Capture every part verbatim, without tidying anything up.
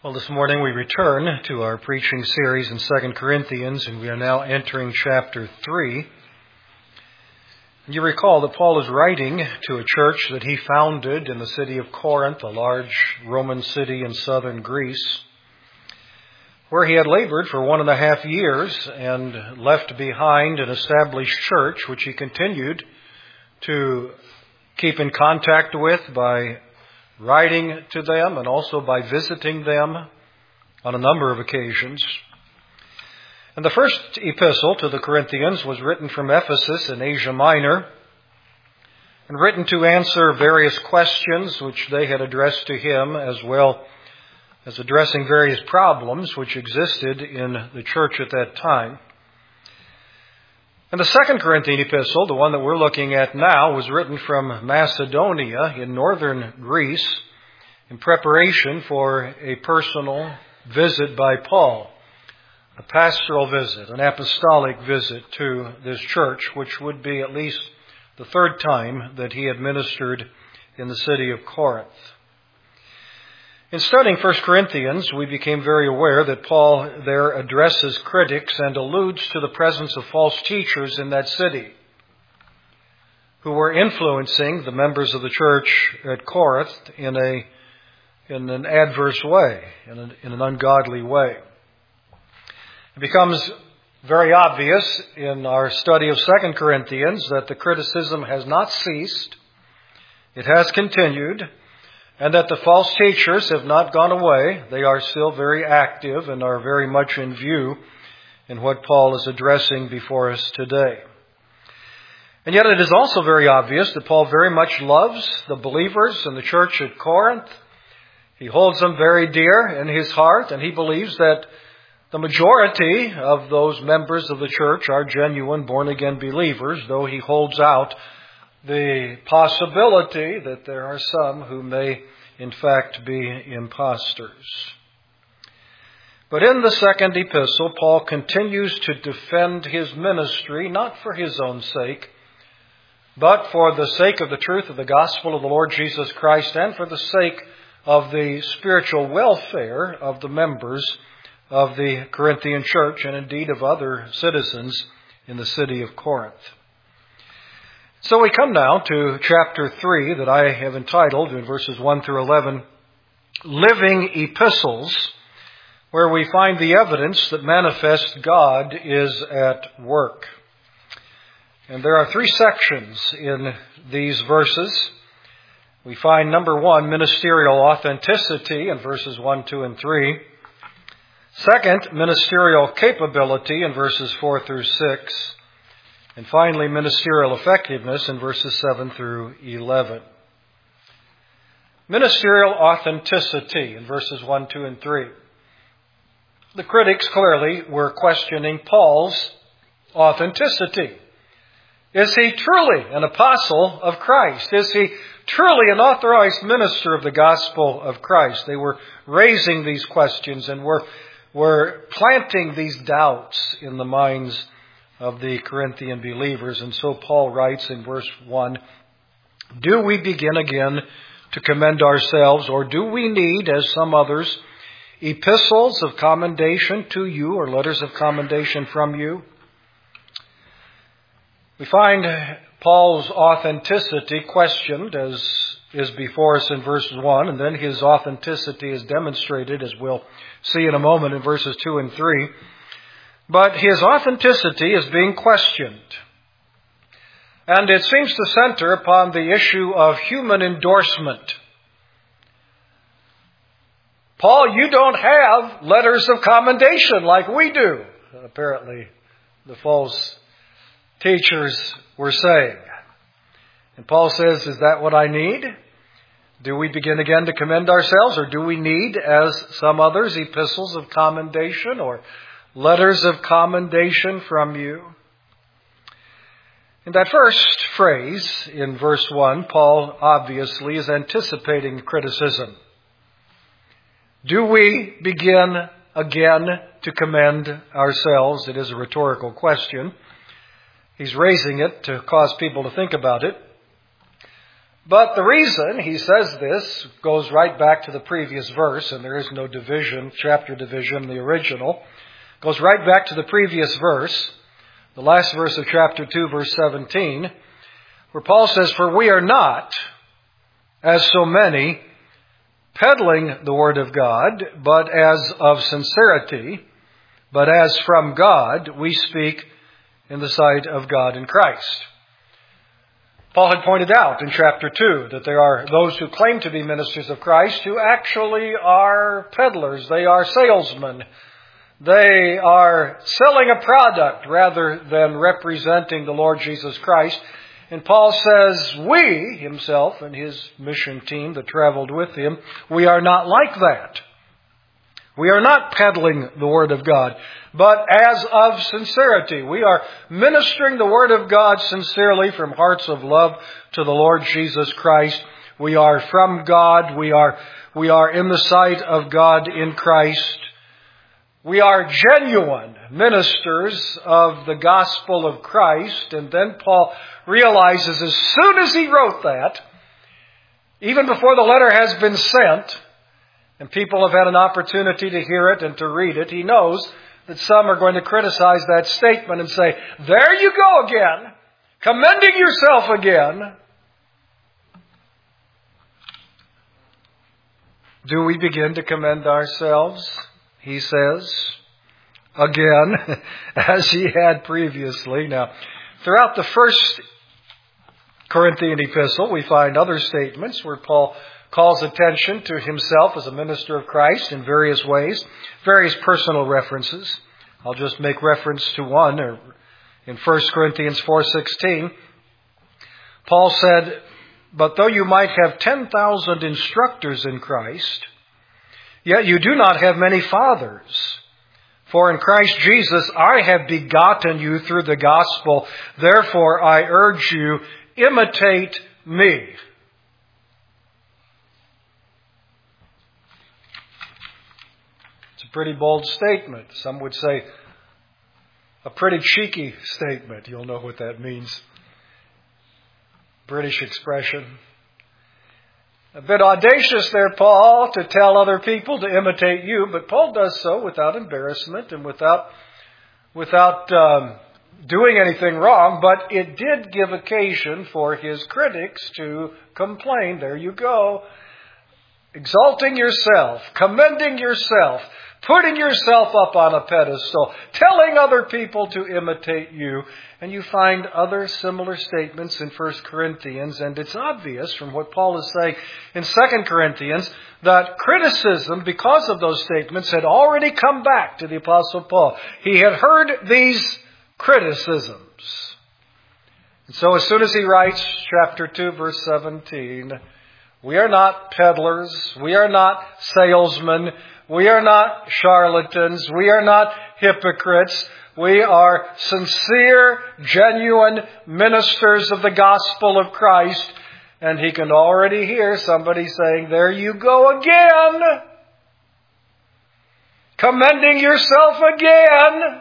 Well, this morning we return to our preaching series in Second Corinthians, and we are now entering chapter three. You recall that Paul is writing to a church that he founded in the city of Corinth, a large Roman city in southern Greece, where he had labored for one and a half years and left behind an established church, which he continued to keep in contact with by writing to them and also by visiting them on a number of occasions. And the first epistle to the Corinthians was written from Ephesus in Asia Minor and written to answer various questions which they had addressed to him, as well as addressing various problems which existed in the church at that time. And the second Corinthian epistle, the one that we're looking at now, was written from Macedonia in northern Greece in preparation for a personal visit by Paul, a pastoral visit, an apostolic visit to this church, which would be at least the third time that he had ministered in the city of Corinth. In studying First Corinthians, we became very aware that Paul there addresses critics and alludes to the presence of false teachers in that city who were influencing the members of the church at Corinth in a in an adverse way, in, a, in an ungodly way. It becomes very obvious in our study of Second Corinthians that the criticism has not ceased, it has continued, and that the false teachers have not gone away. They are still very active and are very much in view in what Paul is addressing before us today. And yet it is also very obvious that Paul very much loves the believers in the church at Corinth. He holds them very dear in his heart, and he believes that the majority of those members of the church are genuine born-again believers, though he holds out the possibility that there are some who may, in fact, be impostors. But in the second epistle, Paul continues to defend his ministry, not for his own sake, but for the sake of the truth of the gospel of the Lord Jesus Christ and for the sake of the spiritual welfare of the members of the Corinthian church and indeed of other citizens in the city of Corinth. So we come now to chapter three that I have entitled in verses one through eleven, Living Epistles, where we find the evidence that manifests God is at work. And there are three sections in these verses. We find, number one, ministerial authenticity in verses one, two, and three. Second, ministerial capability in verses four through six. And finally, ministerial effectiveness in verses seven through eleven. Ministerial authenticity in verses one, two, and three. The critics clearly were questioning Paul's authenticity. Is he truly an apostle of Christ? Is he truly an authorized minister of the gospel of Christ? They were raising these questions and were, were planting these doubts in the minds of the Corinthian believers. And so Paul writes in verse one, do we begin again to commend ourselves, or do we need, as some others, epistles of commendation to you, or letters of commendation from you? We find Paul's authenticity questioned, as is before us in verse one, and then his authenticity is demonstrated, as we'll see in a moment, in verses two and three. But his authenticity is being questioned. And it seems to center upon the issue of human endorsement. Paul, you don't have letters of commendation like we do. Apparently, the false teachers were saying. And Paul says, is that what I need? Do we begin again to commend ourselves, or do we need, as some others, epistles of commendation or letters of commendation from you? In that first phrase, in verse one, Paul obviously is anticipating criticism. Do we begin again to commend ourselves? It is a rhetorical question. He's raising it to cause people to think about it. But the reason he says this goes right back to the previous verse, and there is no division, chapter division in the original. Goes right back to the previous verse, the last verse of chapter two, verse seventeen, where Paul says, "For we are not, as so many, peddling the word of God, but as of sincerity, but as from God, we speak in the sight of God in Christ." Paul had pointed out in chapter two that there are those who claim to be ministers of Christ who actually are peddlers. They are salesmen. They are selling a product rather than representing the Lord Jesus Christ. And Paul says, we, himself and his mission team that traveled with him, we are not like that. We are not peddling the Word of God, but as of sincerity. We are ministering the Word of God sincerely from hearts of love to the Lord Jesus Christ. We are from God. We are, we are in the sight of God in Christ. We are genuine ministers of the gospel of Christ. And then Paul realizes as soon as he wrote that, even before the letter has been sent, and people have had an opportunity to hear it and to read it, he knows that some are going to criticize that statement and say, there you go again, commending yourself again. Do we begin to commend ourselves? He says, again, as he had previously. Now, throughout the first Corinthian epistle, we find other statements where Paul calls attention to himself as a minister of Christ in various ways, various personal references. I'll just make reference to one. In First Corinthians four sixteen, Paul said, "But though you might have ten thousand instructors in Christ, yet you do not have many fathers. For in Christ Jesus I have begotten you through the gospel. Therefore I urge you, imitate me." It's a pretty bold statement. Some would say a pretty cheeky statement. You'll know what that means. British expression. A bit audacious there, Paul, to tell other people to imitate you, but Paul does so without embarrassment and without without um, doing anything wrong, but it did give occasion for his critics to complain. There you go. Exalting yourself, commending yourself, putting yourself up on a pedestal, telling other people to imitate you. And you find other similar statements in First Corinthians, and it's obvious from what Paul is saying in Second Corinthians that criticism, because of those statements, had already come back to the Apostle Paul. He had heard these criticisms. And so as soon as he writes chapter two, verse seventeen, we are not peddlers, we are not salesmen, we are not charlatans, we are not hypocrites. We are sincere, genuine ministers of the gospel of Christ. And he can already hear somebody saying, there you go again. Commending yourself again.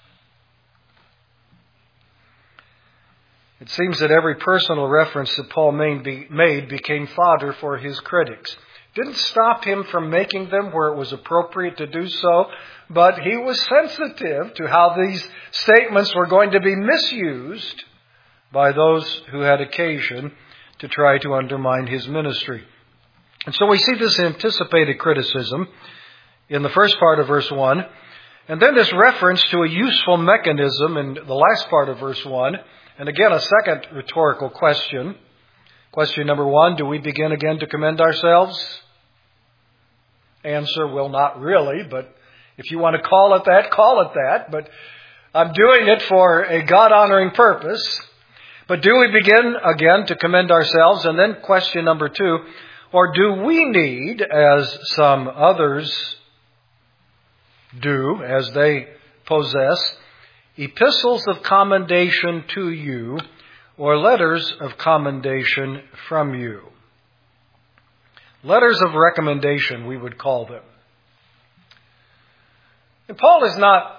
It seems that every personal reference that Paul made became fodder for his critics. Didn't stop him from making them where it was appropriate to do so, but he was sensitive to how these statements were going to be misused by those who had occasion to try to undermine his ministry. And so we see this anticipated criticism in the first part of verse one, and then this reference to a useful mechanism in the last part of verse one, and again a second rhetorical question. Question number one, do we begin again to commend ourselves? Answer, well, not really, but if you want to call it that, call it that. But I'm doing it for a God-honoring purpose. But do we begin again to commend ourselves? And then question number two, or do we need, as some others do, as they possess, epistles of commendation to you, or letters of commendation from you? Letters of recommendation, we would call them. And Paul is not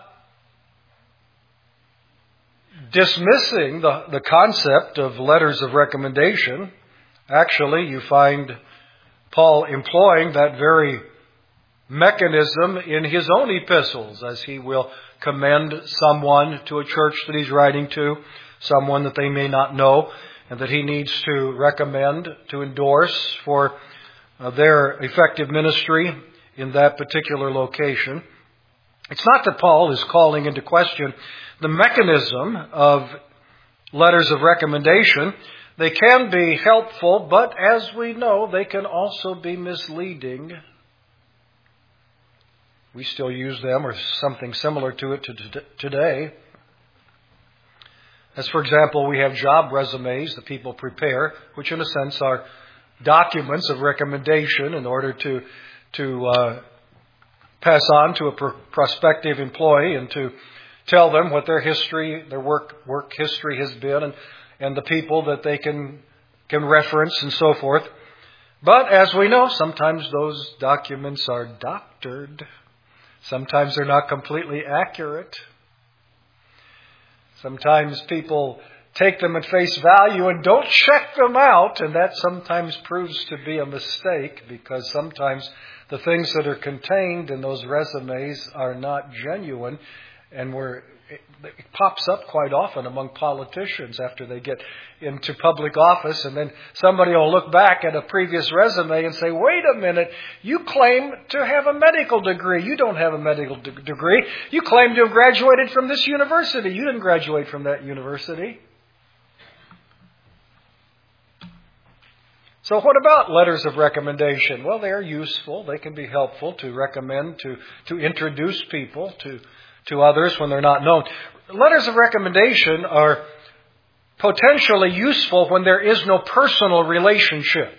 dismissing the, the concept of letters of recommendation Actually, you find Paul employing that very mechanism in his own epistles, as he will commend someone to a church that he's writing to, someone that they may not know, and that he needs to recommend, to endorse for uh, their effective ministry in that particular location. It's not that Paul is calling into question the mechanism of letters of recommendation. They can be helpful, but as we know, they can also be misleading. We still use them or something similar to it to today. As for example, we have job resumes that people prepare, which in a sense are documents of recommendation in order to to uh, pass on to a pr- prospective employee and to tell them what their history, their work work history has been, and, and the people that they can can reference and so forth. But as we know, sometimes those documents are doctored. Sometimes they're not completely accurate. Sometimes people take them at face value and don't check them out, and that sometimes proves to be a mistake, because sometimes the things that are contained in those resumes are not genuine, and we're, it, it pops up quite often among politicians after they get into public office, and then somebody will look back at a previous resume and say, wait a minute, you claim to have a medical degree. You don't have a medical de- degree. You claim to have graduated from this university. You didn't graduate from that university. So what about letters of recommendation? Well, they are useful. They can be helpful to recommend, to, to introduce people to, to others when they're not known. Letters of recommendation are potentially useful when there is no personal relationship.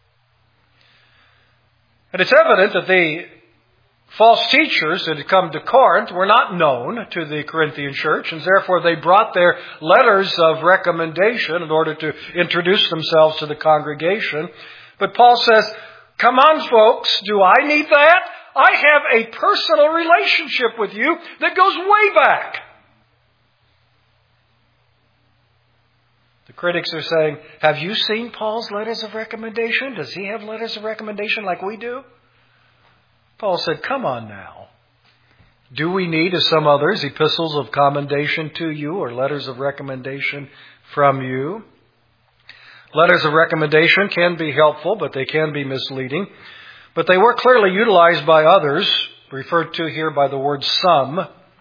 And it's evident that the false teachers that had come to Corinth were not known to the Corinthian church, and therefore they brought their letters of recommendation in order to introduce themselves to the congregation. But Paul says, come on, folks, do I need that? I have a personal relationship with you that goes way back. The critics are saying, have you seen Paul's letters of recommendation? Does he have letters of recommendation like we do? Paul said, come on now. Do we need, as some others, epistles of commendation to you or letters of recommendation from you? Letters of recommendation can be helpful, but they can be misleading. But they were clearly utilized by others, referred to here by the word some.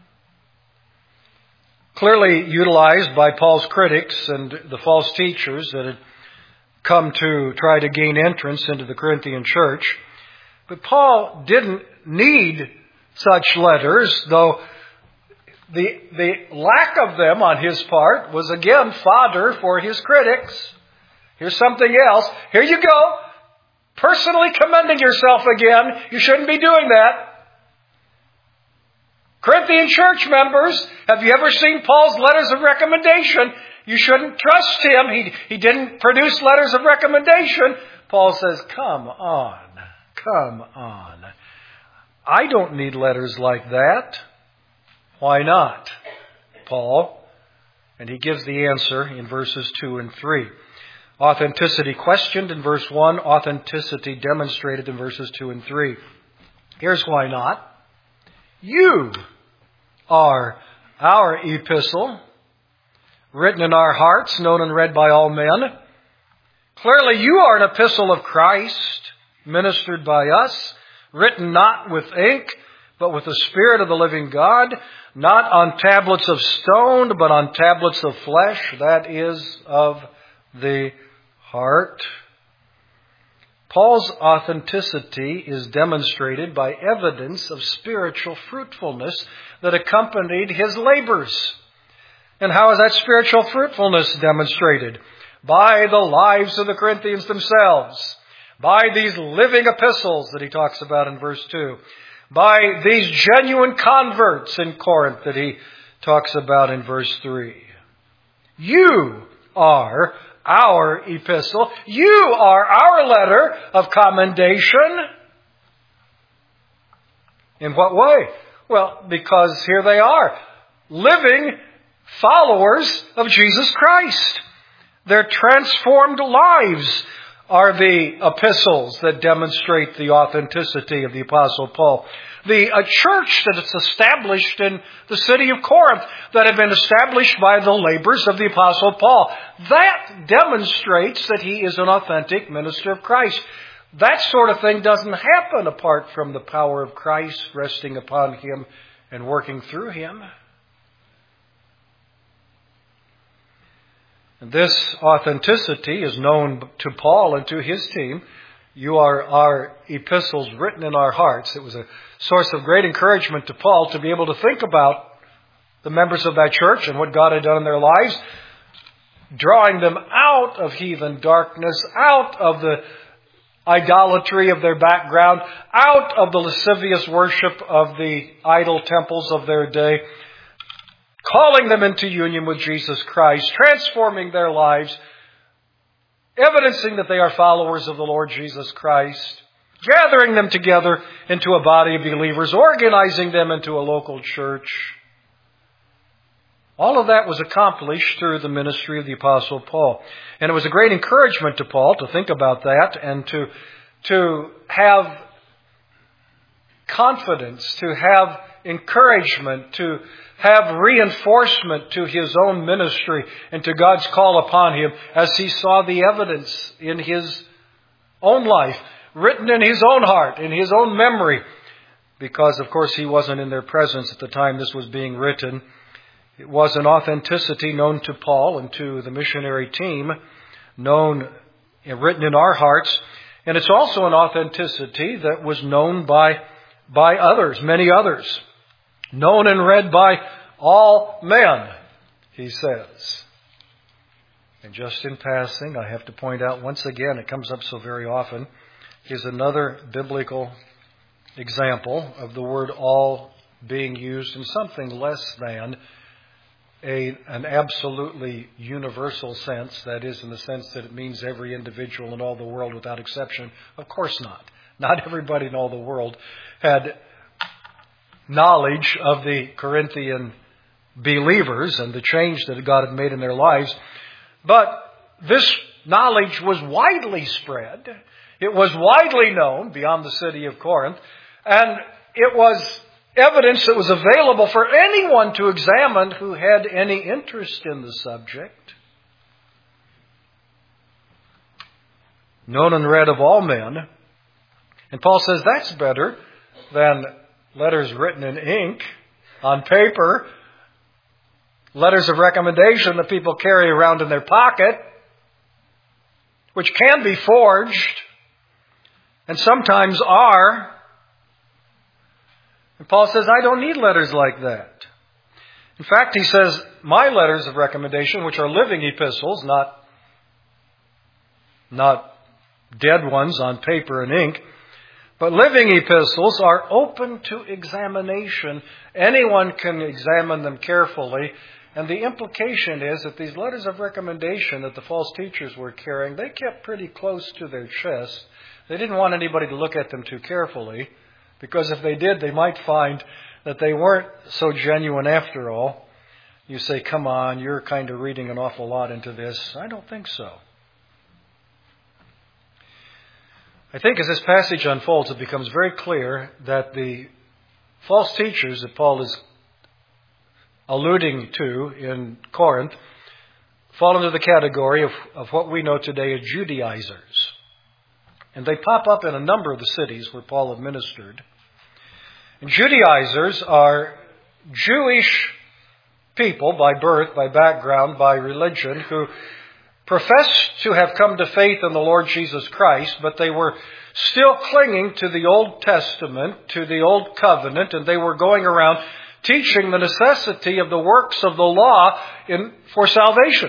Clearly utilized by Paul's critics and the false teachers that had come to try to gain entrance into the Corinthian church. But Paul didn't need such letters, though the, the lack of them on his part was again fodder for his critics. Here's something else. Here you go. Personally commending yourself again. You shouldn't be doing that. Corinthian church members, have you ever seen Paul's letters of recommendation? You shouldn't trust him. He, he didn't produce letters of recommendation. Paul says, come on. Come on. I don't need letters like that. Why not, Paul? And he gives the answer in verses two and three. Authenticity questioned in verse one, authenticity demonstrated in verses two and three. Here's why not. You are our epistle, written in our hearts, known and read by all men. Clearly you are an epistle of Christ, ministered by us, written not with ink, but with the Spirit of the living God, not on tablets of stone, but on tablets of flesh, that is, of the heart. Paul's authenticity is demonstrated by evidence of spiritual fruitfulness that accompanied his labors. And how is that spiritual fruitfulness demonstrated? By the lives of the Corinthians themselves. By these living epistles that he talks about in verse two. By these genuine converts in Corinth that he talks about in verse three. You are our epistle. You are our letter of commendation. In what way? Well, because here they are, living followers of Jesus Christ. Their transformed lives are the epistles that demonstrate the authenticity of the Apostle Paul. The a church that is established in the city of Corinth, that had been established by the labors of the Apostle Paul. That demonstrates that he is an authentic minister of Christ. That sort of thing doesn't happen apart from the power of Christ resting upon him and working through him. And this authenticity is known to Paul and to his team. You are our epistles written in our hearts. It was a source of great encouragement to Paul to be able to think about the members of that church and what God had done in their lives, drawing them out of heathen darkness, out of the idolatry of their background, out of the lascivious worship of the idol temples of their day, calling them into union with Jesus Christ, transforming their lives, evidencing that they are followers of the Lord Jesus Christ, gathering them together into a body of believers, organizing them into a local church. All of that was accomplished through the ministry of the Apostle Paul. And it was a great encouragement to Paul to think about that and to, to have confidence, to have encouragement, to have reinforcement to his own ministry and to God's call upon him as he saw the evidence in his own life, written in his own heart, in his own memory, because, of course, he wasn't in their presence at the time this was being written. It was an authenticity known to Paul and to the missionary team, known and written in our hearts. And it's also an authenticity that was known by, by others, many others. Known and read by all men, he says. And just in passing, I have to point out once again, it comes up so very often, is another biblical example of the word all being used in something less than a, an absolutely universal sense, that is, in the sense that it means every individual in all the world without exception. Of course not. Not everybody in all the world had knowledge of the Corinthian believers and the change that God had made in their lives. But this knowledge was widely spread. It was widely known beyond the city of Corinth. And it was evidence that was available for anyone to examine who had any interest in the subject. Known and read of all men. And Paul says that's better than letters written in ink, on paper, letters of recommendation that people carry around in their pocket, which can be forged, and sometimes are. And Paul says, I don't need letters like that. In fact, he says, my letters of recommendation, which are living epistles, not, not dead ones on paper and ink, but living epistles are open to examination. Anyone can examine them carefully. And the implication is that these letters of recommendation that the false teachers were carrying, they kept pretty close to their chest. They didn't want anybody to look at them too carefully, because if they did, they might find that they weren't so genuine after all. You say, come on, you're kind of reading an awful lot into this. I don't think so. I think as this passage unfolds, it becomes very clear that the false teachers that Paul is alluding to in Corinth fall into the category of, of what we know today as Judaizers. And they pop up in a number of the cities where Paul had ministered. And Judaizers are Jewish people by birth, by background, by religion, who professed to have come to faith in the Lord Jesus Christ, but they were still clinging to the Old Testament, to the Old Covenant, and they were going around teaching the necessity of the works of the law in, for salvation.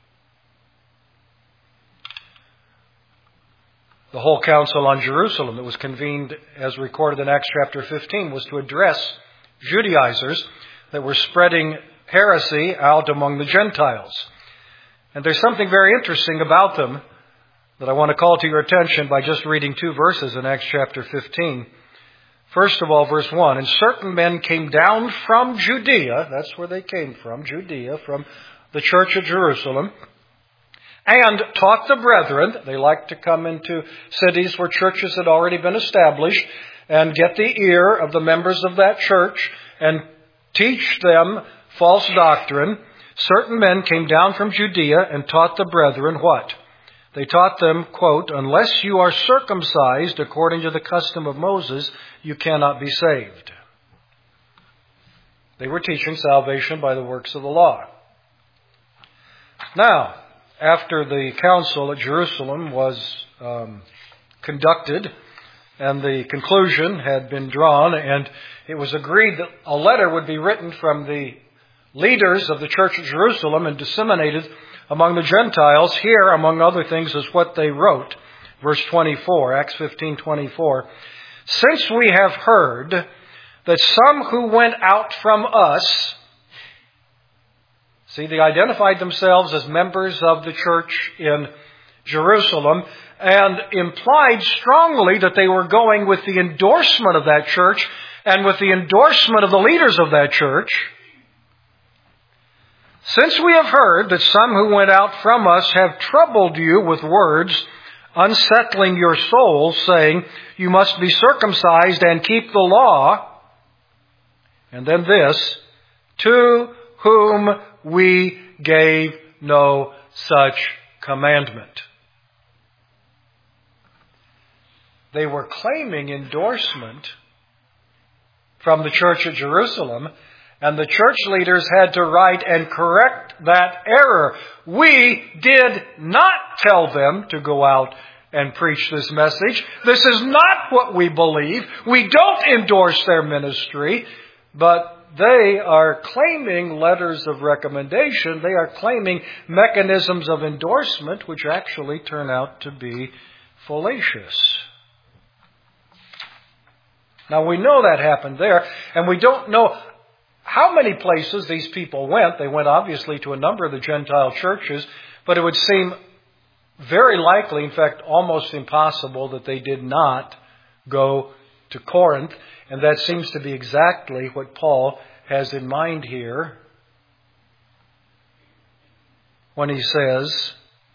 The whole council on Jerusalem that was convened as recorded in Acts chapter fifteen was to address Judaizers that were spreading heresy out among the Gentiles. And there's something very interesting about them that I want to call to your attention by just reading two verses in Acts chapter fifteen. First of all, verse one, and certain men came down from Judea, that's where they came from, Judea, from the church of Jerusalem, and taught the brethren. They liked to come into cities where churches had already been established and get the ear of the members of that church and teach them false doctrine. Certain men came down from Judea and taught the brethren what? They taught them, quote, unless you are circumcised according to the custom of Moses, you cannot be saved. They were teaching salvation by the works of the law. Now, after the council at Jerusalem was um, conducted and the conclusion had been drawn, and it was agreed that a letter would be written from the leaders of the church at Jerusalem and disseminated among the Gentiles, here, among other things, is what they wrote. Verse twenty-four, Acts fifteen twenty-four. Since we have heard that some who went out from us, see, they identified themselves as members of the church in Jerusalem and implied strongly that they were going with the endorsement of that church and with the endorsement of the leaders of that church. Since we have heard that some who went out from us have troubled you with words, unsettling your souls, saying, you must be circumcised and keep the law. And then this, to whom we gave no such commandment. They were claiming endorsement from the church at Jerusalem, and the church leaders had to write and correct that error. We did not tell them to go out and preach this message. This is not what we believe. We don't endorse their ministry, but they are claiming letters of recommendation. They are claiming mechanisms of endorsement, which actually turn out to be fallacious. Now, we know that happened there, and we don't know how many places these people went. They went obviously to a number of the Gentile churches, but it would seem very likely, in fact, almost impossible, that they did not go to Corinth. And that seems to be exactly what Paul has in mind here when he says,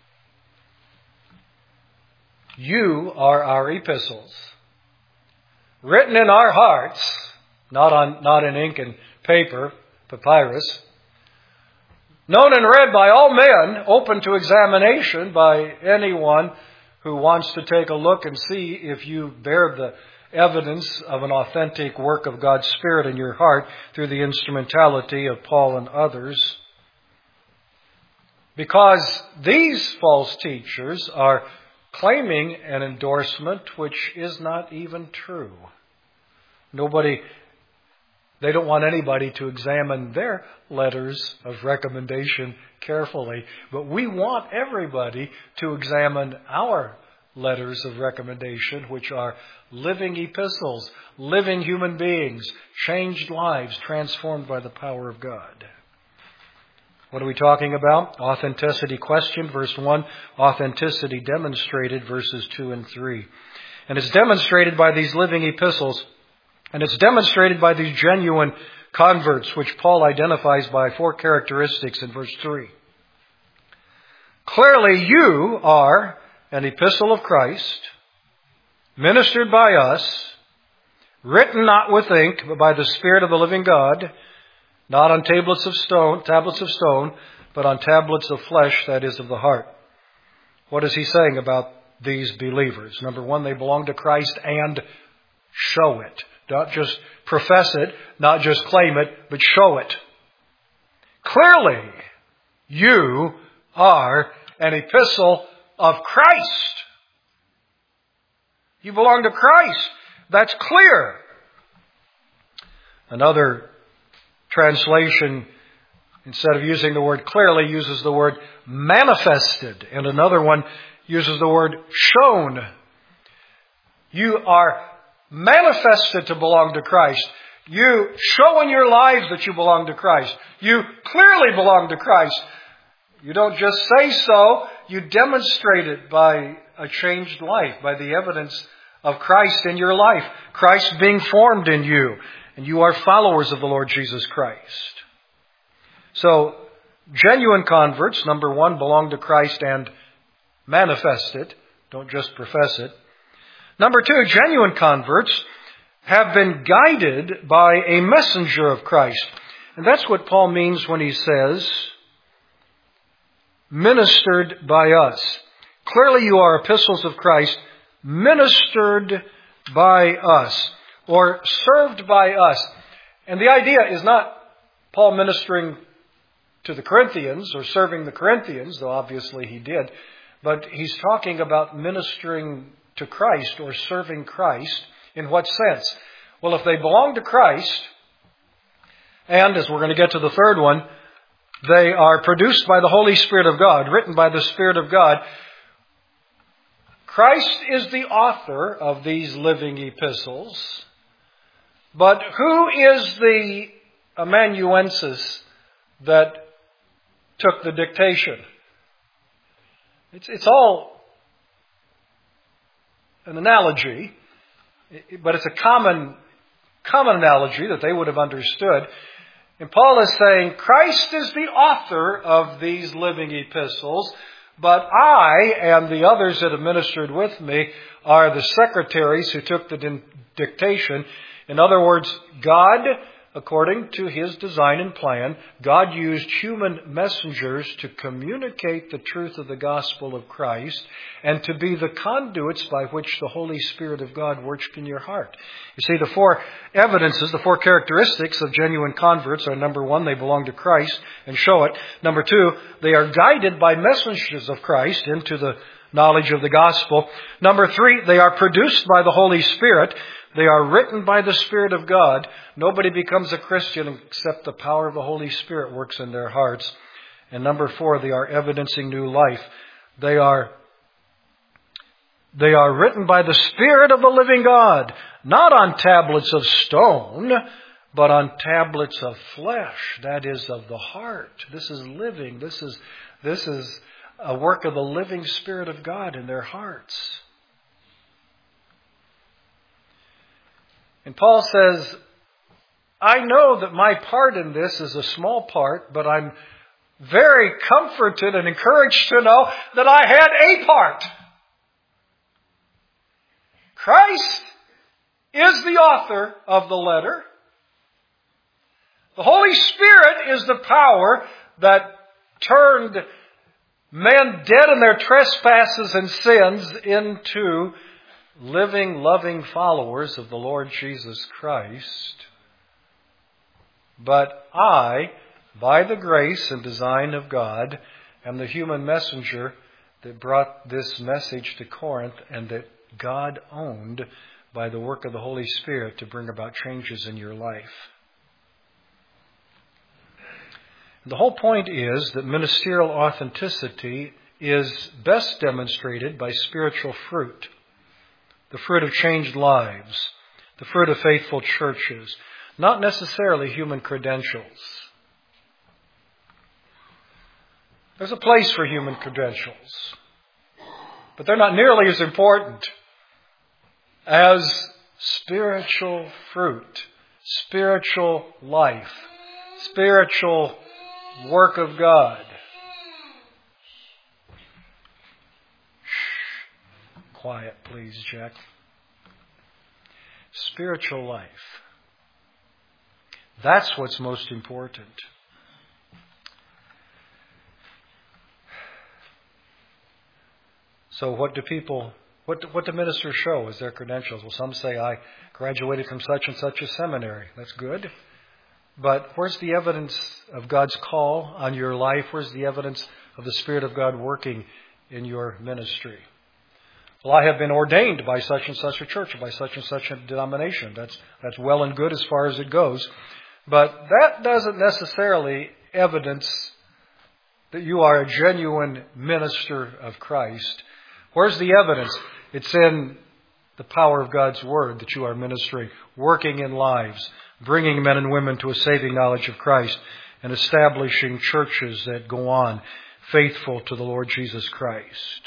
you are our epistles, written in our hearts, not on not in ink and paper, papyrus, known and read by all men, open to examination by anyone who wants to take a look and see if you bear the evidence of an authentic work of God's Spirit in your heart through the instrumentality of Paul and others. Because these false teachers are claiming an endorsement which is not even true. Nobody They don't want anybody to examine their letters of recommendation carefully. But we want everybody to examine our letters of recommendation, which are living epistles, living human beings, changed lives, transformed by the power of God. What are we talking about? Authenticity questioned, verse one. Authenticity demonstrated, verses two and three. And it's demonstrated by these living epistles. And it's demonstrated by these genuine converts, which Paul identifies by four characteristics in verse three. Clearly you are an epistle of Christ, ministered by us, written not with ink, but by the Spirit of the living God, not on tablets of stone, tablets of stone, but on tablets of flesh, that is, of the heart. What is he saying about these believers? Number one, they belong to Christ and show it. Not just profess it, not just claim it, but show it. Clearly, you are an epistle of Christ. You belong to Christ. That's clear. Another translation, instead of using the word clearly, uses the word manifested. And another one uses the word shown. You are manifested to belong to Christ. You show in your lives that you belong to Christ. You clearly belong to Christ. You don't just say so, you demonstrate it by a changed life, by the evidence of Christ in your life. Christ being formed in you. And you are followers of the Lord Jesus Christ. So, genuine converts, number one, belong to Christ and manifest it. Don't just profess it. Number two, genuine converts have been guided by a messenger of Christ. And that's what Paul means when he says, ministered by us. Clearly you are epistles of Christ, ministered by us, or served by us. And the idea is not Paul ministering to the Corinthians or serving the Corinthians, though obviously he did, but he's talking about ministering to Christ or serving Christ. In what sense? Well, if they belong to Christ, and as we're going to get to the third one, they are produced by the Holy Spirit of God, written by the Spirit of God. Christ is the author of these living epistles, but who is the amanuensis that took the dictation? It's, it's all an analogy, but it's a common, common analogy that they would have understood. And Paul is saying, Christ is the author of these living epistles, but I and the others that have ministered with me are the secretaries who took the dictation. In other words, God, according to His design and plan, God used human messengers to communicate the truth of the gospel of Christ and to be the conduits by which the Holy Spirit of God works in your heart. You see, the four evidences, the four characteristics of genuine converts are, number one, they belong to Christ and show it. Number two, they are guided by messengers of Christ into the knowledge of the gospel. Number three, they are produced by the Holy Spirit. They are written by the Spirit of God. Nobody becomes a Christian except the power of the Holy Spirit works in their hearts. And number four, they are evidencing new life. They are, they are written by the Spirit of the living God, not on tablets of stone, but on tablets of flesh, that is, of the heart. This is living. This is, this is a work of the living Spirit of God in their hearts. And Paul says, I know that my part in this is a small part, but I'm very comforted and encouraged to know that I had a part. Christ is the author of the letter. The Holy Spirit is the power that turned men dead in their trespasses and sins into living, loving followers of the Lord Jesus Christ. But I, by the grace and design of God, am the human messenger that brought this message to Corinth and that God owned by the work of the Holy Spirit to bring about changes in your life. The whole point is that ministerial authenticity is best demonstrated by spiritual fruit. The fruit of changed lives, the fruit of faithful churches, not necessarily human credentials. There's a place for human credentials, but they're not nearly as important as spiritual fruit, spiritual life, spiritual work of God. Quiet, please, Jack. Spiritual life. That's what's most important. So what do people, what do, what do ministers show as their credentials? Well, some say, I graduated from such and such a seminary. That's good. But where's the evidence of God's call on your life? Where's the evidence of the Spirit of God working in your ministry? Well, I have been ordained by such and such a church, or by such and such a denomination. That's, that's well and good as far as it goes. But that doesn't necessarily evidence that you are a genuine minister of Christ. Where's the evidence? It's in the power of God's Word that you are ministering, working in lives, bringing men and women to a saving knowledge of Christ, and establishing churches that go on faithful to the Lord Jesus Christ.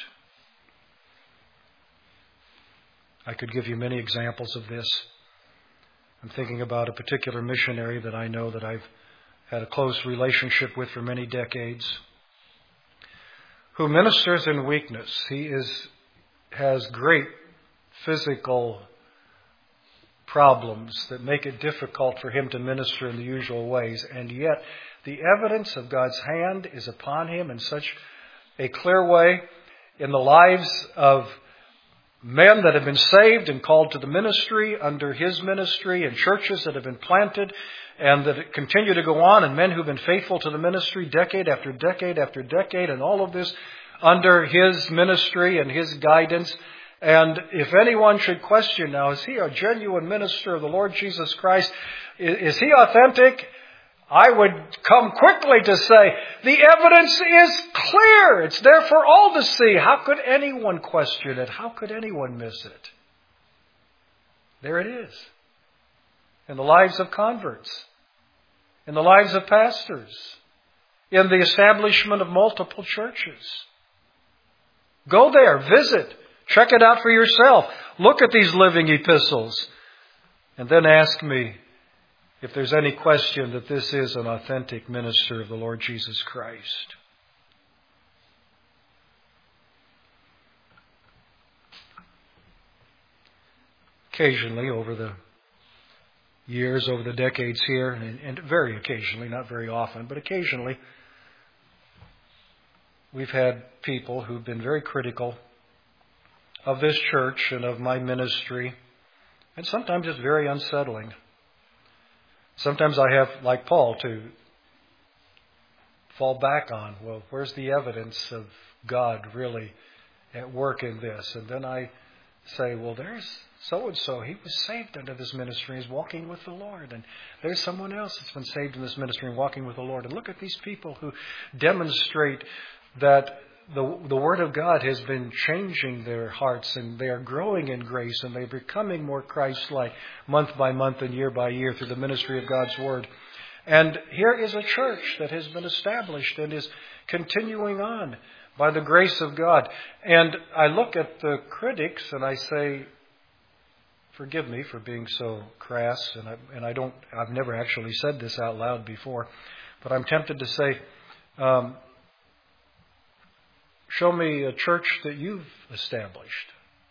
I could give you many examples of this. I'm thinking about a particular missionary that I know that I've had a close relationship with for many decades, who ministers in weakness. He is has great physical problems that make it difficult for him to minister in the usual ways. And yet, the evidence of God's hand is upon him in such a clear way in the lives of men that have been saved and called to the ministry under his ministry, and churches that have been planted and that continue to go on, and men who've been faithful to the ministry decade after decade after decade, and all of this under his ministry and his guidance. And if anyone should question now, is he a genuine minister of the Lord Jesus Christ? Is he authentic? I would come quickly to say, the evidence is clear. It's there for all to see. How could anyone question it? How could anyone miss it? There it is. In the lives of converts, in the lives of pastors, in the establishment of multiple churches. Go there, visit, check it out for yourself. Look at these living epistles. And then ask me if there's any question that this is an authentic minister of the Lord Jesus Christ. Occasionally, over the years, over the decades here, and, and very occasionally, not very often, but occasionally, we've had people who've been very critical of this church and of my ministry, and sometimes it's very unsettling. Sometimes I have, like Paul, to fall back on, well, where's the evidence of God really at work in this? And then I say, well, there's so-and-so. He was saved under this ministry. He's walking with the Lord. And there's someone else that's been saved in this ministry and walking with the Lord. And look at these people who demonstrate that the, the Word of God has been changing their hearts, and they are growing in grace, and they're becoming more Christ-like month by month and year by year through the ministry of God's Word. And here is a church that has been established and is continuing on by the grace of God. And I look at the critics and I say, forgive me for being so crass, and I, and I don't, I've never actually said this out loud before, but I'm tempted to say, um, show me a church that you've established.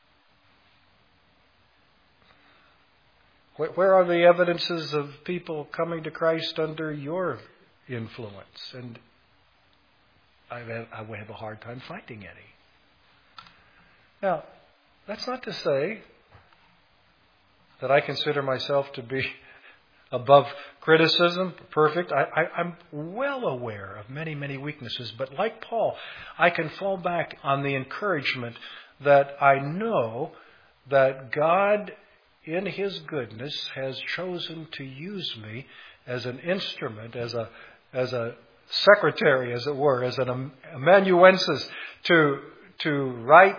Where are the evidences of people coming to Christ under your influence? And I would have a hard time finding any. Now, that's not to say that I consider myself to be above criticism, perfect. I, I, I'm well aware of many, many weaknesses. But like Paul, I can fall back on the encouragement that I know that God, in His goodness, has chosen to use me as an instrument, as a as a secretary, as it were, as an amanuensis, to to write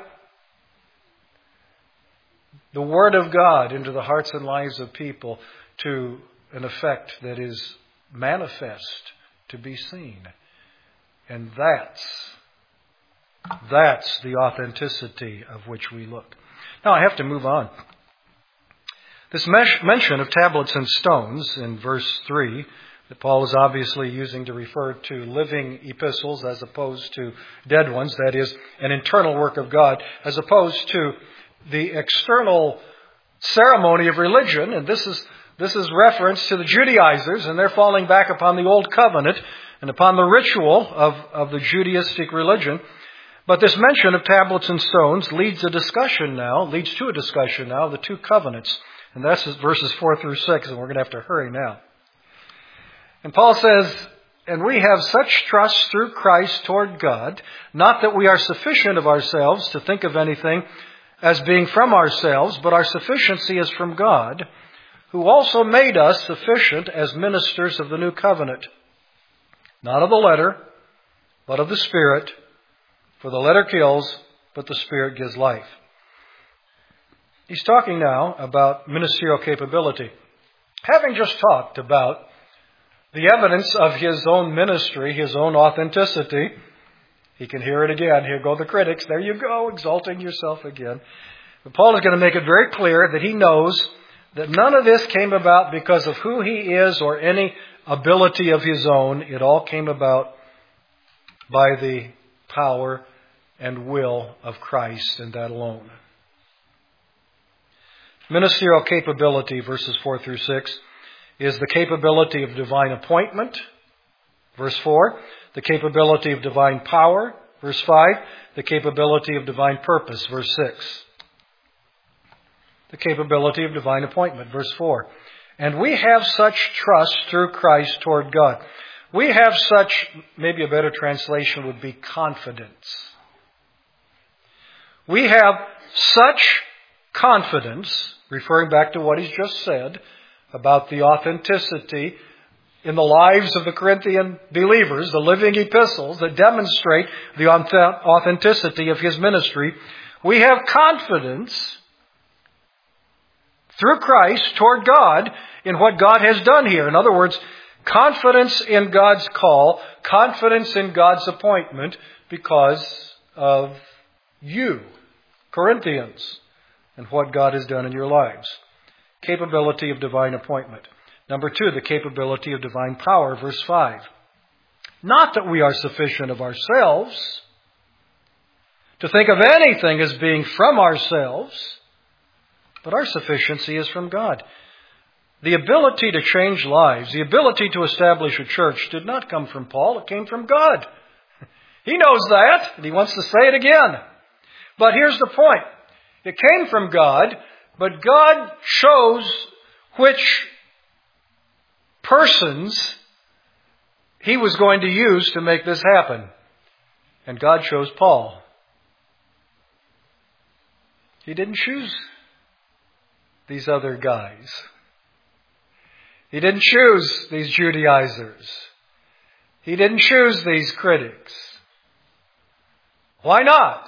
the Word of God into the hearts and lives of people to an effect that is manifest, to be seen. And that's, that's the authenticity of which we look. Now I have to move on. This mention of tablets and stones in verse three, that Paul is obviously using to refer to living epistles as opposed to dead ones, that is, an internal work of God, as opposed to the external ceremony of religion. And this is this is reference to the Judaizers, and they're falling back upon the old covenant and upon the ritual of, of the Judaistic religion. But this mention of tablets and stones leads a discussion now, leads to a discussion now of the two covenants. And that's verses four through six, and we're going to have to hurry now. And Paul says, and we have such trust through Christ toward God, not that we are sufficient of ourselves to think of anything as being from ourselves, but our sufficiency is from God, who also made us sufficient as ministers of the new covenant, not of the letter, but of the Spirit. For the letter kills, but the Spirit gives life. He's talking now about ministerial capability. Having just talked about the evidence of his own ministry, his own authenticity, he can hear it again. Here go the critics. There you go, exalting yourself again. But Paul is going to make it very clear that he knows that none of this came about because of who he is or any ability of his own. It all came about by the power and will of Christ, and that alone. Ministerial capability, verses four through six, is the capability of divine appointment. Verse four, the capability of divine power. Verse five, the capability of divine purpose. Verse six, the capability of divine appointment. Verse four, and we have such trust through Christ toward God. We have such, maybe a better translation would be confidence. We have such confidence, referring back to what he's just said, about the authenticity in the lives of the Corinthian believers, the living epistles that demonstrate the authenticity of his ministry. We have confidence through Christ toward God in what God has done here. In other words, confidence in God's call, confidence in God's appointment because of you, Corinthians, and what God has done in your lives. Capability of divine appointment. Number two, the capability of divine power, verse five. Not that we are sufficient of ourselves to think of anything as being from ourselves, but our sufficiency is from God. The ability to change lives, the ability to establish a church did not come from Paul, it came from God. He knows that, and he wants to say it again. But here's the point. It came from God, but God chose which persons he was going to use to make this happen. And God chose Paul. He didn't choose these other guys. He didn't choose these Judaizers. He didn't choose these critics. Why not?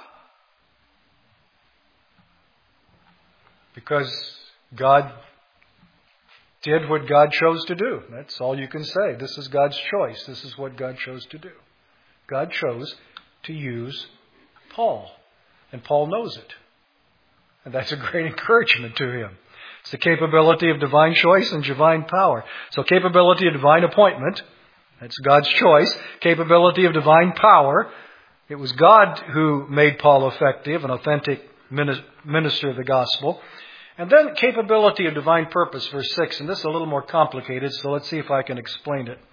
Because God did what God chose to do. That's all you can say. This is God's choice. This is what God chose to do. God chose to use Paul. And Paul knows it. And that's a great encouragement to him. It's the capability of divine choice and divine power. So capability of divine appointment. That's God's choice. Capability of divine power. It was God who made Paul effective, an authentic minister of the gospel. And then capability of divine purpose, verse six. And this is a little more complicated, so let's see if I can explain it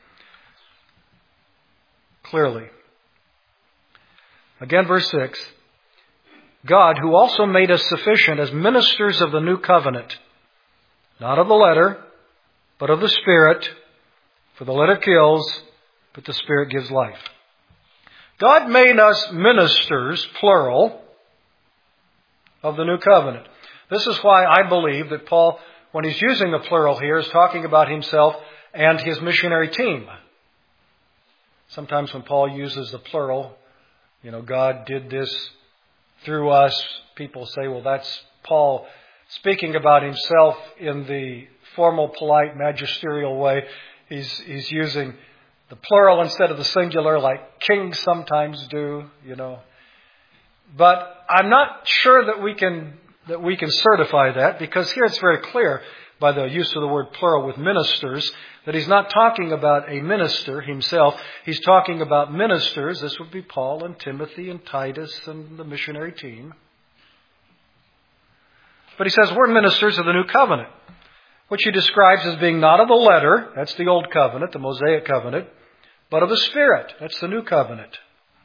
clearly. Again, verse six. God, who also made us sufficient as ministers of the new covenant, not of the letter, but of the Spirit. For the letter kills, but the Spirit gives life. God made us ministers, plural, of the new covenant. This is why I believe that Paul, when he's using the plural here, is talking about himself and his missionary team. Sometimes when Paul uses the plural, you know, God did this through us, people say, well, that's Paul speaking about himself in the formal, polite, magisterial way. He's, he's using the plural instead of the singular, like kings sometimes do, you know. But I'm not sure that we can that we can certify that, because here it's very clear by the use of the word plural with ministers that he's not talking about a minister himself. He's talking about ministers. This would be Paul and Timothy and Titus and the missionary team. But he says we're ministers of the new covenant, which he describes as being not of the letter, that's the old covenant, the Mosaic covenant, but of the Spirit, that's the new covenant.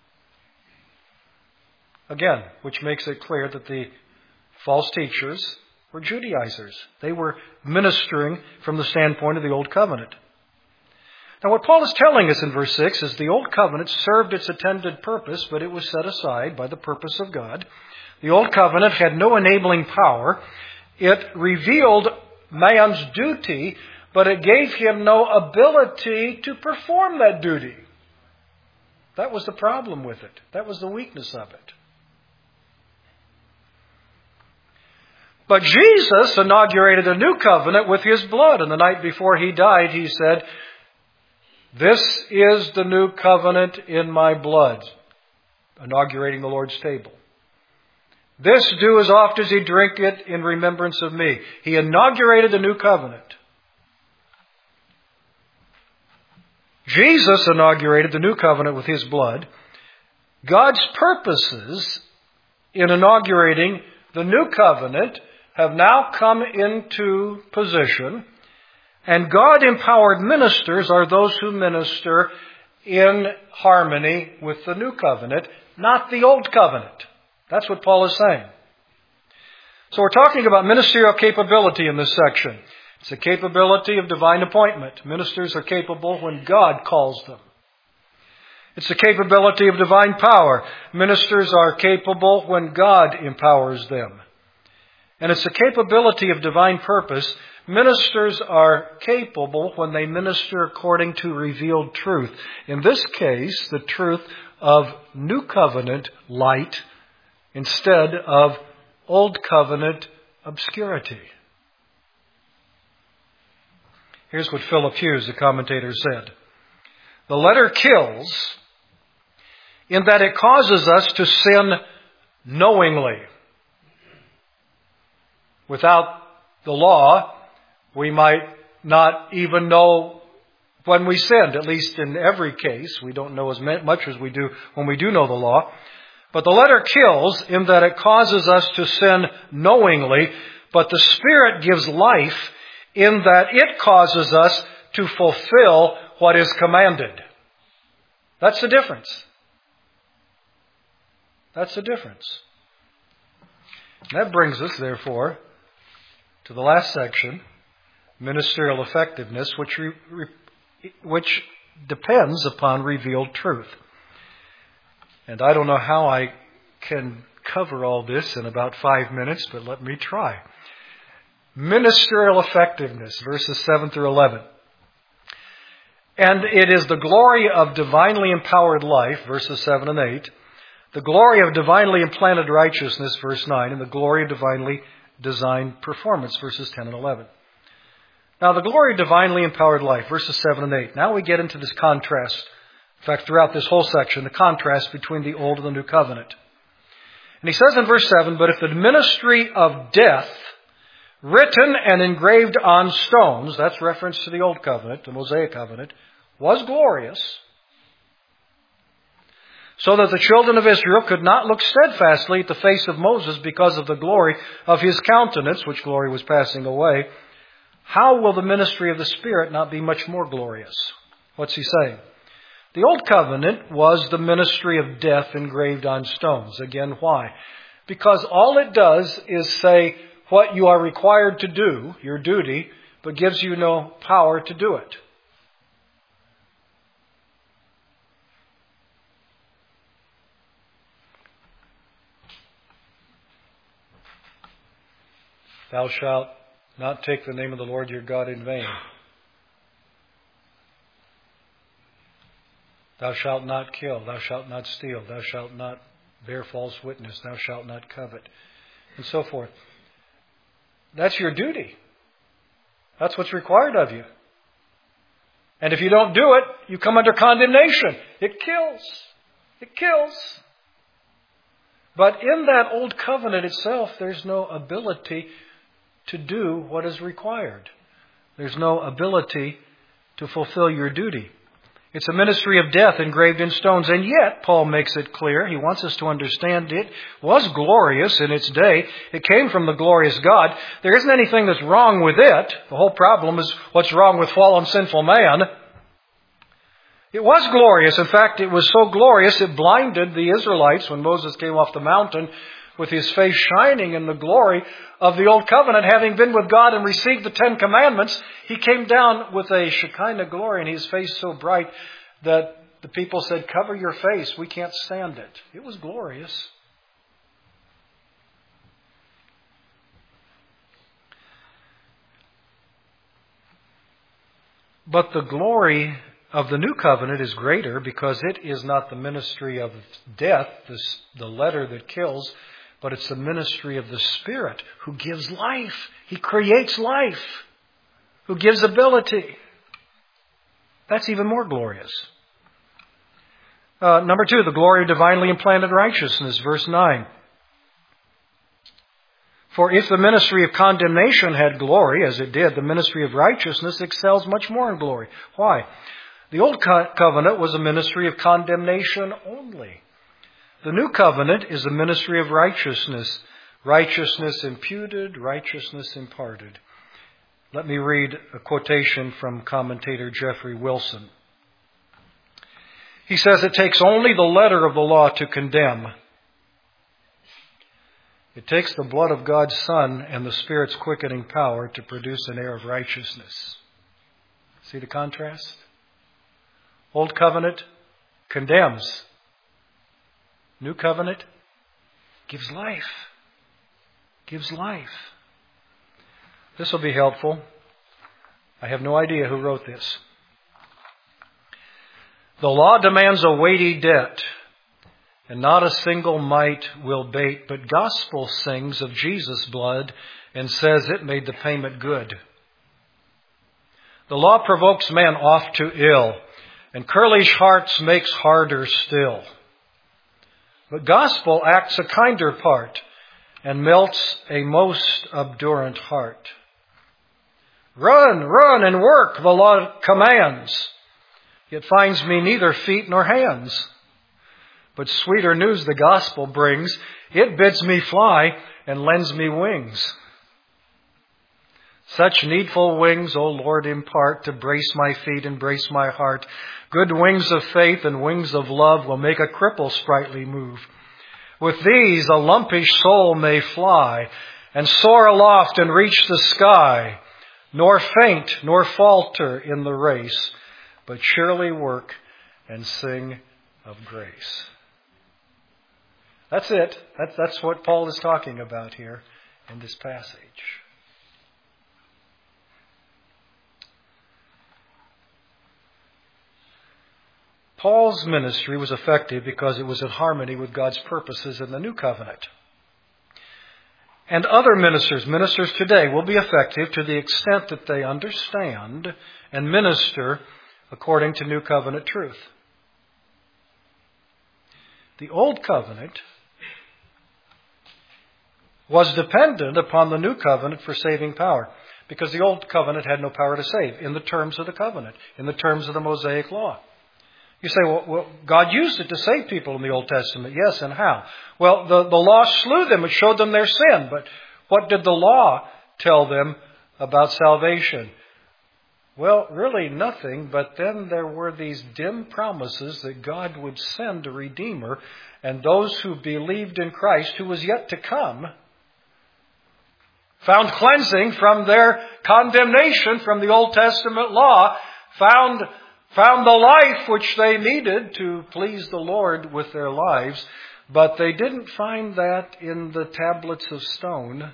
Again, which makes it clear that the false teachers were Judaizers. They were ministering from the standpoint of the Old Covenant. Now what Paul is telling us in verse six is the Old Covenant served its intended purpose, but it was set aside by the purpose of God. The Old Covenant had no enabling power. It revealed man's duty, but it gave him no ability to perform that duty. That was the problem with it. That was the weakness of it. But Jesus inaugurated a new covenant with his blood. And the night before he died, he said, "This is the new covenant in my blood," inaugurating the Lord's table. "This do as oft as ye drink it in remembrance of me." He inaugurated the new covenant. Jesus inaugurated the new covenant with his blood. God's purposes in inaugurating the new covenant have now come into position, and God-empowered ministers are those who minister in harmony with the new covenant, not the old covenant. That's what Paul is saying. So we're talking about ministerial capability in this section. It's the capability of divine appointment. Ministers are capable when God calls them. It's the capability of divine power. Ministers are capable when God empowers them. And it's the capability of divine purpose. Ministers are capable when they minister according to revealed truth. In this case, the truth of New Covenant light instead of Old Covenant obscurity. Here's what Philip Hughes, the commentator, said. The letter kills in that it causes us to sin knowingly. Without the law, we might not even know when we sinned, at least in every case. We don't know as much as we do when we do know the law. But the letter kills in that it causes us to sin knowingly, but the Spirit gives life in that it causes us to fulfill what is commanded. That's the difference. That's the difference. And that brings us, therefore, to the last section, ministerial effectiveness, which re, re, which depends upon revealed truth. And I don't know how I can cover all this in about five minutes, but let me try. Ministerial effectiveness, verses seven through eleven. And it is the glory of divinely empowered life, verses seven and eight, the glory of divinely implanted righteousness, verse nine, and the glory of divinely designed performance, verses ten and eleven. Now, the glory of divinely empowered life, verses seven and eight. Now we get into this contrast. In fact, throughout this whole section, the contrast between the Old and the New Covenant. And he says in verse seven, but if the ministry of death, written and engraved on stones, that's reference to the Old Covenant, the Mosaic Covenant, was glorious, so that the children of Israel could not look steadfastly at the face of Moses because of the glory of his countenance, which glory was passing away, how will the ministry of the Spirit not be much more glorious? What's he saying? The Old Covenant was the ministry of death engraved on stones. Again, why? Because all it does is say what you are required to do, your duty, but gives you no power to do it. Thou shalt not take the name of the Lord your God in vain. Thou shalt not kill. Thou shalt not steal. Thou shalt not bear false witness. Thou shalt not covet. And so forth. That's your duty. That's what's required of you. And if you don't do it, you come under condemnation. It kills. It kills. But in that Old Covenant itself, there's no ability to do what is required. There's no ability to fulfill your duty. It's a ministry of death engraved in stones. And yet, Paul makes it clear, he wants us to understand it was glorious in its day. It came from the glorious God. There isn't anything that's wrong with it. The whole problem is what's wrong with fallen sinful man. It was glorious. In fact, it was so glorious it blinded the Israelites when Moses came off the mountain with his face shining in the glory of the Old Covenant. Having been with God and received the Ten Commandments, he came down with a Shekinah glory and his face so bright that the people said, cover your face, we can't stand it. It was glorious. But the glory of the New Covenant is greater because it is not the ministry of death, this, the letter that kills, but it's the ministry of the Spirit who gives life. He creates life, who gives ability. That's even more glorious. Uh, number two, the glory of divinely implanted righteousness, verse nine. For if the ministry of condemnation had glory, as it did, the ministry of righteousness excels much more in glory. Why? The Old Covenant was a ministry of condemnation only. The new covenant is the ministry of righteousness. Righteousness imputed, righteousness imparted. Let me read a quotation from commentator Jeffrey Wilson. He says, "It takes only the letter of the law to condemn. It takes the blood of God's Son and the Spirit's quickening power to produce an air of righteousness." See the contrast? Old covenant condemns. New covenant gives life. Gives life. This will be helpful. I have no idea who wrote this. The law demands a weighty debt, and not a single mite will bate, but gospel sings of Jesus' blood and says it made the payment good. The law provokes man oft to ill, and curlish hearts makes harder still. But gospel acts a kinder part, and melts a most obdurant heart. Run, run, and work, the law commands, yet finds me neither feet nor hands. But sweeter news the gospel brings. It bids me fly and lends me wings. Such needful wings, O Lord, impart to brace my feet and brace my heart. Good wings of faith and wings of love will make a cripple sprightly move. With these a lumpish soul may fly and soar aloft and reach the sky, nor faint nor falter in the race, but surely work and sing of grace. That's it. That's, that's what Paul is talking about here in this passage. Paul's ministry was effective because it was in harmony with God's purposes in the new covenant. And other ministers, ministers today, will be effective to the extent that they understand and minister according to new covenant truth. The old covenant was dependent upon the new covenant for saving power, because the old covenant had no power to save in the terms of the covenant, in the terms of the Mosaic law. You say, well, well, God used it to save people in the Old Testament. Yes, and how? Well, the, the law slew them. It showed them their sin. But what did the law tell them about salvation? Well, really nothing. But then there were these dim promises that God would send a Redeemer. And those who believed in Christ, who was yet to come, found cleansing from their condemnation from the Old Testament law, found Found the life which they needed to please the Lord with their lives, but they didn't find that in the tablets of stone.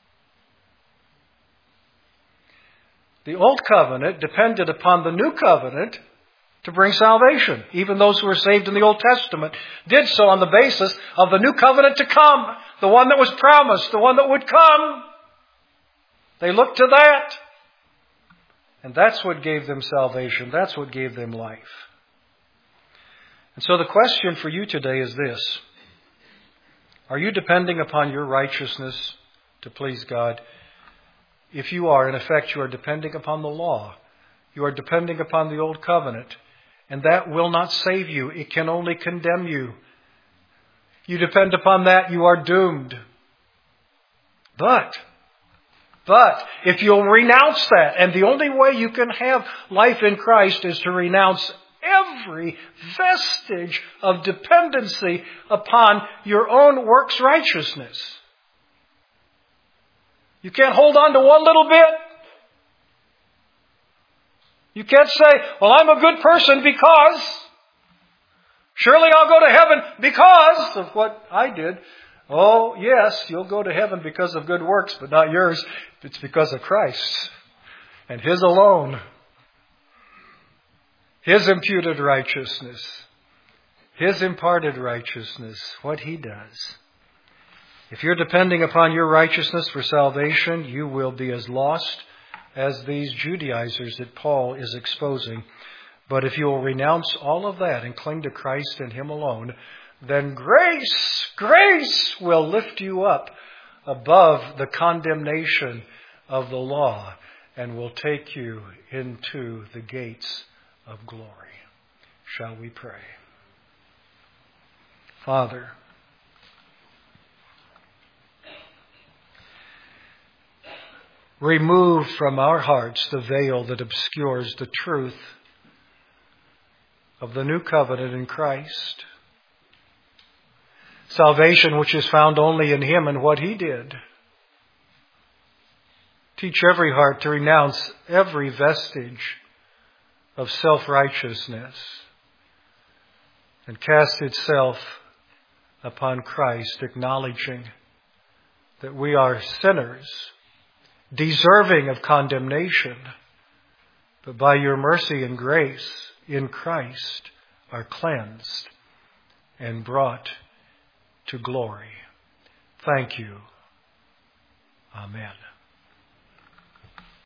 The Old Covenant depended upon the New Covenant to bring salvation. Even those who were saved in the Old Testament did so on the basis of the New Covenant to come, the one that was promised, the one that would come. They looked to that. And that's what gave them salvation. That's what gave them life. And so the question for you today is this. Are you depending upon your righteousness to please God? If you are, in effect, you are depending upon the law. You are depending upon the old covenant. And that will not save you. It can only condemn you. You depend upon that, you are doomed. But... But if you'll renounce that, and the only way you can have life in Christ is to renounce every vestige of dependency upon your own works righteousness. You can't hold on to one little bit. You can't say, well, I'm a good person because, surely I'll go to heaven because of what I did. Oh, yes, you'll go to heaven because of good works, but not yours. It's because of Christ and His alone. His imputed righteousness. His imparted righteousness. What He does. If you're depending upon your righteousness for salvation, you will be as lost as these Judaizers that Paul is exposing. But if you will renounce all of that and cling to Christ and Him alone, then grace, grace will lift you up above the condemnation of the law and will take you into the gates of glory. Shall we pray? Father. Remove from our hearts the veil that obscures the truth of the new covenant in Christ. Salvation which is found only in Him and what He did. Teach every heart to renounce every vestige of self-righteousness and cast itself upon Christ, acknowledging that we are sinners, deserving of condemnation, but by your mercy and grace in Christ are cleansed and brought to glory. Thank you. Amen.